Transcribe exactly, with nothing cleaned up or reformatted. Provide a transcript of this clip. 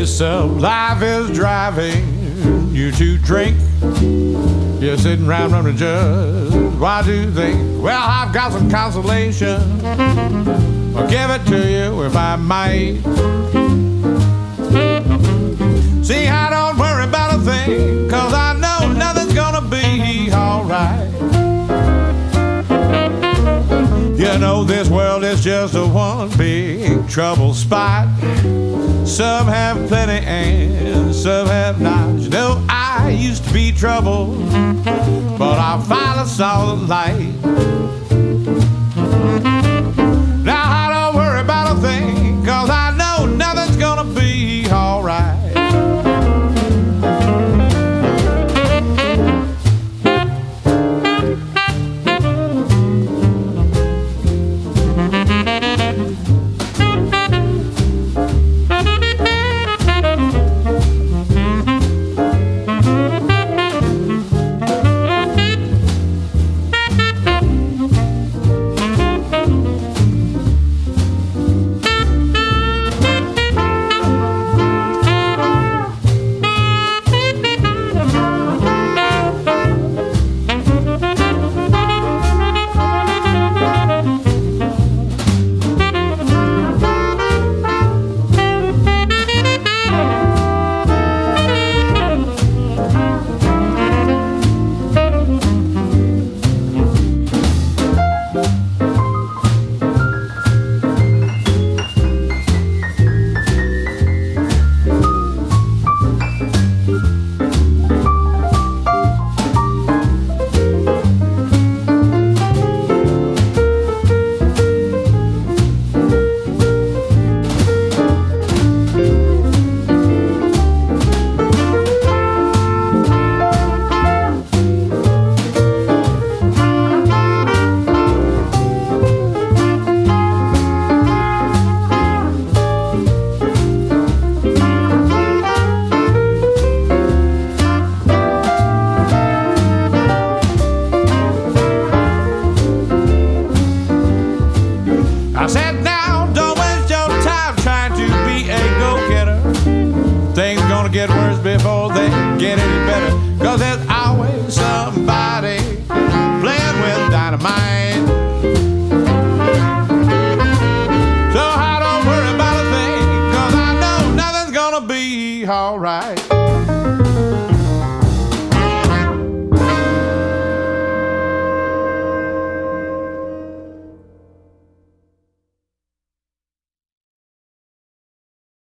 yourself. Life is driving you to drink. You're sitting around running just why do you think? Well, I've got some consolation. I'll give it to you if I might. See, I don't worry about a thing, 'cause I know nothing's gonna be alright. You know this world is just a one big trouble spot. Some have plenty and some have not. You know I used to be trouble, but I finally saw the light. Now I don't worry about a thing, 'cause I know nothing's gonna be alright. All right.